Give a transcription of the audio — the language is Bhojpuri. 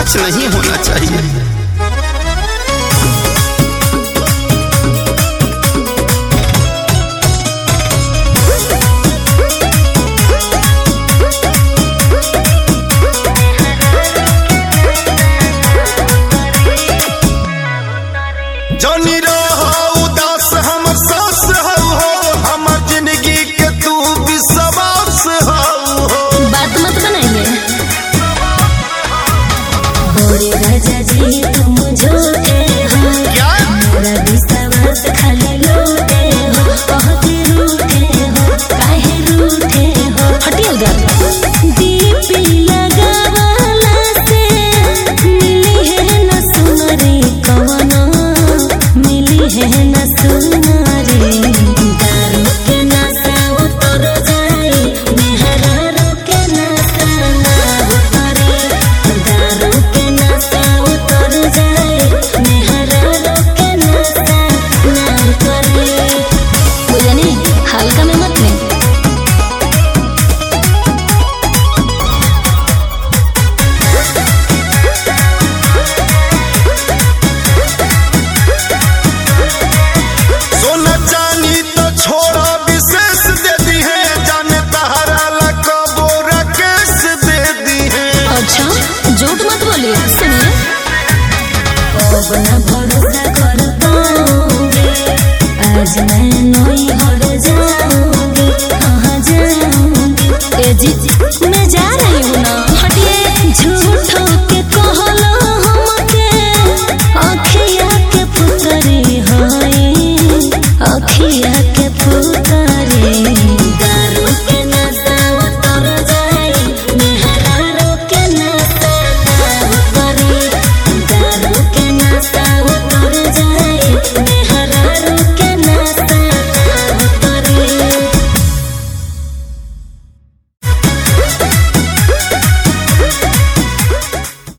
टच नहीं होना चाहिए। जानी रहा उदास हमर सास हो हमर जिंदगी के तू विश्वास हो। बात मत बनाइए बोरे राजा जी तुम झूठे हो क्या मेरा विश्वास खाली लूटे हो बहुत रूठे हो काहे रूठे हो हटिए उधर। दीपी लगावाला से मिली है न सुनरी कवनो मिली है न सुनरी दारू के नशा उतर जाई मेहरारू के नशा ना उतरे दारू के नशा उतर जाई मेहरारू के नशा ना उतरे। बुझनी हल्का में मत ले। सोना चांदी तो छोड़ा विशेष दे दी है जाने तहरा लका बोरा केस दे दी है। अच्छा झूठ मत बोलिए सुनिए अब न भरोसा कर पाऊंगी आज मैं नई